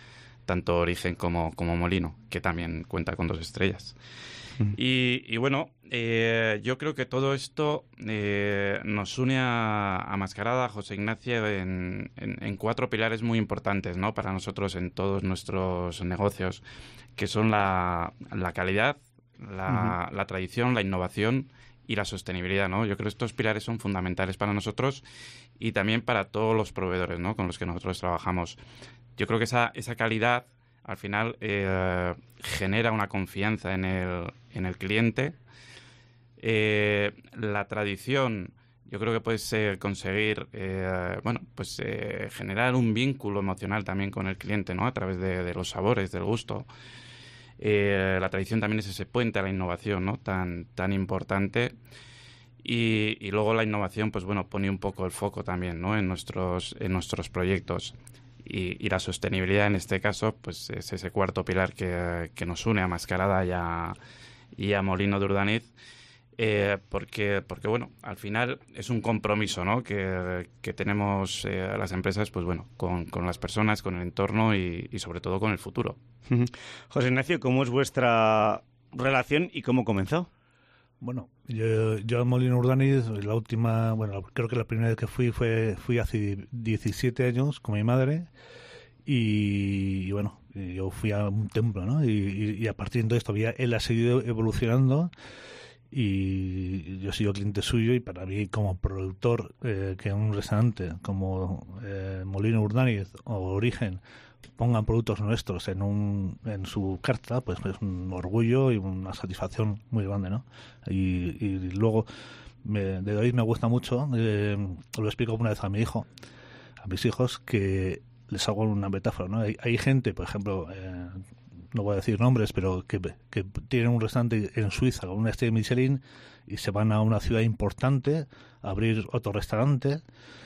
tanto Origen como, como Molino, que también cuenta con dos estrellas. Y, y bueno, eh, yo creo que todo esto eh, nos une a, a Mascarada, a José Ignacio, en, en, en cuatro pilares muy importantes, ¿no?, para nosotros en todos nuestros negocios, que son la, la calidad, la, uh-huh. la tradición, la innovación y la sostenibilidad, ¿no? Yo creo que estos pilares son fundamentales para nosotros y también para todos los proveedores, ¿no?, con los que nosotros trabajamos. Yo creo que esa, esa calidad al final eh, genera una confianza en el, en el cliente. Eh, la tradición, yo creo que puedes eh, conseguir, eh, bueno, pues eh, generar un vínculo emocional también con el cliente, ¿no?, a través de, de los sabores, del gusto. Eh, la tradición también es ese puente a la innovación, ¿no?, tan, tan importante. Y, y luego la innovación, pues bueno, pone un poco el foco también, ¿no?, en nuestros, en nuestros proyectos. Y, y la sostenibilidad en este caso pues es ese cuarto pilar que, que nos une a Mascarada y a, y a Molino de Urdaniz, eh, porque, porque bueno, al final es un compromiso, ¿no?, que, que tenemos eh, las empresas, pues bueno, con, con las personas, con el entorno y, y sobre todo con el futuro. José Ignacio, ¿cómo es vuestra relación y cómo comenzó? Bueno, yo, yo a Molino Urdaniz, la última, bueno, creo que la primera vez que fui fue fui hace diecisiete años con mi madre y, y bueno, yo fui a un templo, ¿no? Y, y, y a partir de todo esto, él ha seguido evolucionando y yo he sido cliente suyo y para mí como productor eh, que en un restaurante como eh, Molino Urdaniz o Origen pongan productos nuestros en un en su carta, pues es un orgullo y una satisfacción muy grande, ¿no? Y, y luego me, de ahí me gusta mucho, eh, lo explico una vez a mi hijo, a mis hijos, que les hago una metáfora, ¿no? Hay, hay gente, por ejemplo, eh, no voy a decir nombres, pero que, que tienen un restaurante en Suiza con una estrella Michelin y se van a una ciudad importante a abrir otro restaurante,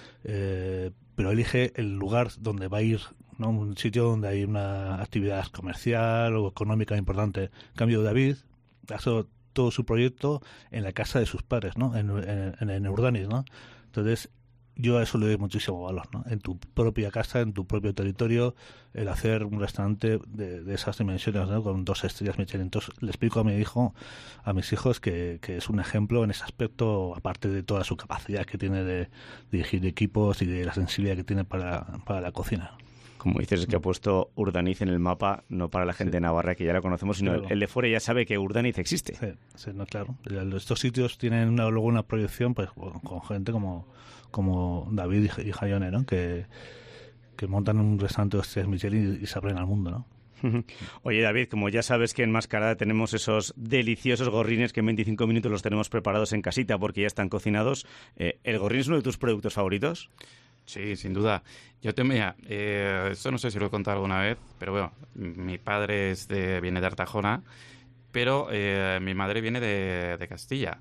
eh, pero elige el lugar donde va a ir, ¿no?, un sitio donde hay una actividad comercial o económica importante. En cambio, David hace todo su proyecto en la casa de sus padres, ¿no?, en, en, en Urdaniz, ¿no? Entonces, yo a eso le doy muchísimo valor, ¿no? En tu propia casa, en tu propio territorio, el hacer un restaurante de, de esas dimensiones, ¿no?, con dos estrellas Michelin. Entonces, le explico a mi hijo, a mis hijos, que, que es un ejemplo en ese aspecto, aparte de toda su capacidad que tiene de dirigir equipos y de la sensibilidad que tiene para, para la cocina. Como dices, es que ha puesto Urdaniz en el mapa, no para la gente sí. de Navarra, que ya la conocemos, sino claro. el de fuera ya sabe que Urdaniz existe. Sí, sí, no, claro. Estos sitios tienen una, luego una proyección pues con gente como, como David y Jayone, ¿no?, que, que montan un restaurante de estrellas Michelin y, y se abren al mundo, ¿no? Oye, David, como ya sabes que en Mascarada tenemos esos deliciosos gorrines que en veinticinco minutos los tenemos preparados en casita porque ya están cocinados, eh, ¿el gorrín es uno de tus productos favoritos? Sí, sin duda. Yo te mira, eh, esto no sé si lo he contado alguna vez, pero bueno, mi padre es de, viene de Artajona, pero eh, mi madre viene de, de Castilla.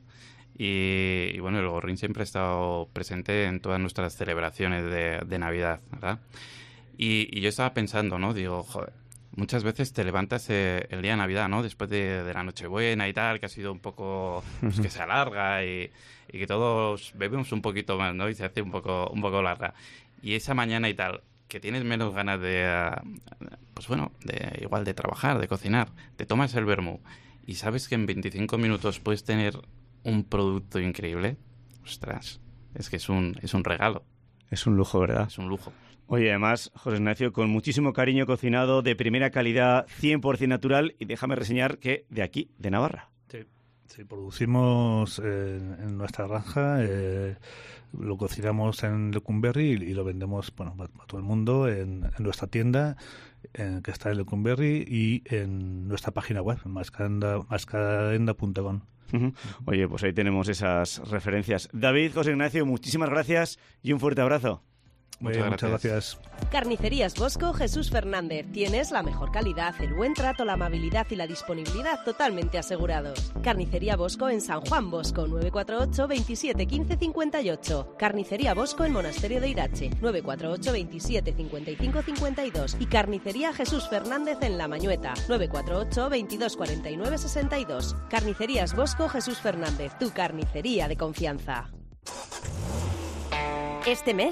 Y, y bueno, el gorrín siempre ha estado presente en todas nuestras celebraciones de, de Navidad, ¿verdad? Y, y yo estaba pensando, ¿no? Digo, joder, muchas veces te levantas eh, el día de Navidad, ¿no?, después de, de la Nochebuena y tal, que ha sido un poco, pues que se alarga y, y que todos bebemos un poquito más, ¿no?, y se hace un poco, un poco larga. Y esa mañana y tal, que tienes menos ganas de, uh, pues bueno, de igual de trabajar, de cocinar, te tomas el vermú y sabes que en veinticinco minutos puedes tener un producto increíble, ostras, es que es un, es un regalo. Es un lujo, ¿verdad? Es un lujo. Oye, además, José Ignacio, con muchísimo cariño cocinado, de primera calidad, cien por ciento natural, y déjame reseñar que de aquí, de Navarra. Sí, sí, producimos eh, en nuestra granja, eh, lo cocinamos en Lecumberri y, y lo vendemos, bueno, para, para todo el mundo en, en nuestra tienda, en, que está en Lecumberri, y en nuestra página web, mascarenda punto com. Uh-huh. Oye, pues ahí tenemos esas referencias. David, José Ignacio, muchísimas gracias y un fuerte abrazo. Muchas, Bien, muchas gracias. Carnicerías Bosco, Jesús Fernández. Tienes la mejor calidad, el buen trato, la amabilidad y la disponibilidad totalmente asegurados. Carnicería Bosco en San Juan Bosco, nueve cuatro ocho, veintisiete, quince, cincuenta y ocho. Carnicería Bosco en Monasterio de Irache, nueve cuatro ocho, veintisiete, cincuenta y cinco, cincuenta y dos. Y Carnicería Jesús Fernández en La Mañueta, nueve cuatro ocho, veintidós, cuarenta y nueve, sesenta y dos. Carnicerías Bosco, Jesús Fernández, tu carnicería de confianza. Este mes,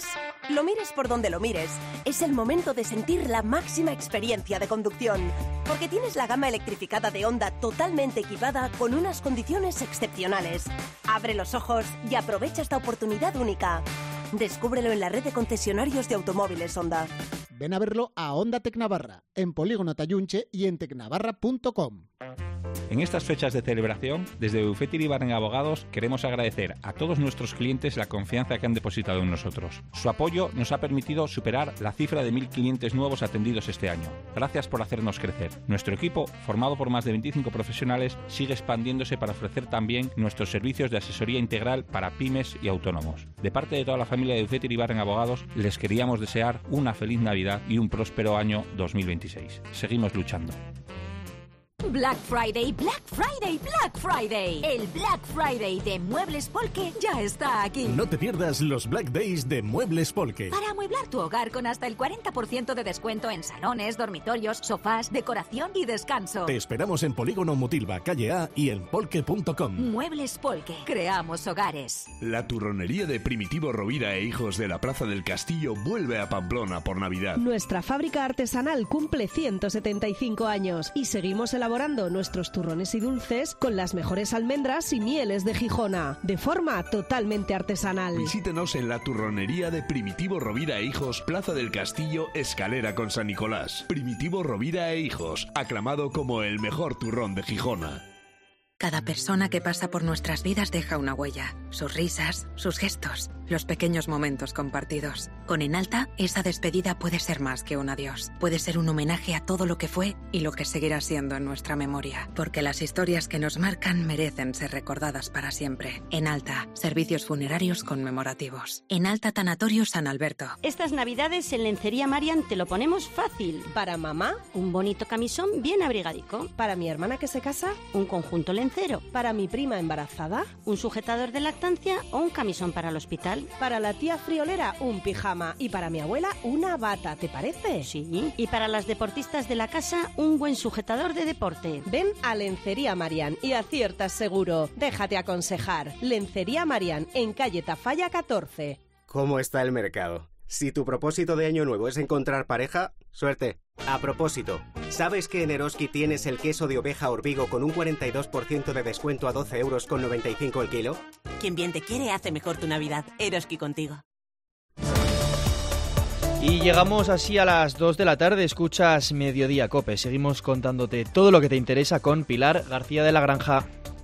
Lo mires por donde lo mires, es el momento de sentir la máxima experiencia de conducción. Porque tienes la gama electrificada de Honda totalmente equipada con unas condiciones excepcionales. Abre los ojos y aprovecha esta oportunidad única. Descúbrelo en la red de concesionarios de automóviles Honda. Ven a verlo a Honda Tecnavarra, en Polígono Tayunche y en tecnavarra punto com. En estas fechas de celebración, desde Bufet Iribarren Abogados queremos agradecer a todos nuestros clientes la confianza que han depositado en nosotros. Su apoyo nos ha permitido superar la cifra de mil quinientos nuevos atendidos este año. Gracias por hacernos crecer. Nuestro equipo, formado por más de veinticinco profesionales, sigue expandiéndose para ofrecer también nuestros servicios de asesoría integral para pymes y autónomos. De parte de toda la familia de Bufet Iribarren Abogados, les queríamos desear una feliz Navidad y un próspero año dos mil veintiséis. Seguimos luchando. Black Friday, Black Friday, Black Friday. El Black Friday de Muebles Polke ya está aquí. No te pierdas los Black Days de Muebles Polke. Para amueblar tu hogar con hasta el cuarenta por ciento de descuento en salones, dormitorios, sofás, decoración y descanso. Te esperamos en Polígono Mutilva, calle A y en polke punto com. Muebles Polke. Creamos hogares. La turronería de Primitivo Rovira e Hijos de la Plaza del Castillo vuelve a Pamplona por Navidad. Nuestra fábrica artesanal cumple ciento setenta y cinco años y seguimos elaborando nuestros turrones y dulces con las mejores almendras y mieles de Gijona, de forma totalmente artesanal. Visítenos en la turronería de Primitivo Rovira e Hijos, Plaza del Castillo, escalera con San Nicolás. Primitivo Rovira e Hijos, aclamado como el mejor turrón de Gijona. Cada persona que pasa por nuestras vidas deja una huella. Sus risas, sus gestos, los pequeños momentos compartidos. Con Enalta, esa despedida puede ser más que un adiós. Puede ser un homenaje a todo lo que fue y lo que seguirá siendo en nuestra memoria. Porque las historias que nos marcan merecen ser recordadas para siempre. Enalta, servicios funerarios conmemorativos. Enalta Tanatorio San Alberto. Estas navidades en Lencería Marian te lo ponemos fácil. Para mamá, un bonito camisón bien abrigadico. Para mi hermana que se casa, un conjunto lencero. Para mi prima embarazada, un sujetador de lactancia o un camisón para el hospital. Para la tía friolera, un pijama. Y para mi abuela, una bata, ¿te parece? Sí. Y para las deportistas de la casa, un buen sujetador de deporte. Ven a Lencería Marian y aciertas seguro. Déjate aconsejar. Lencería Marian, en calle Tafalla catorce. ¿Cómo está el mercado? Si tu propósito de año nuevo es encontrar pareja, suerte. A propósito, ¿sabes que en Eroski tienes el queso de oveja Orbigo con un cuarenta y dos por ciento de descuento a doce euros con noventa y cinco el kilo? Quien bien te quiere hace mejor tu Navidad. Eroski contigo. Y llegamos así a las dos de la tarde, escuchas Mediodía Cope. Seguimos contándote todo lo que te interesa con Pilar García de la Granja.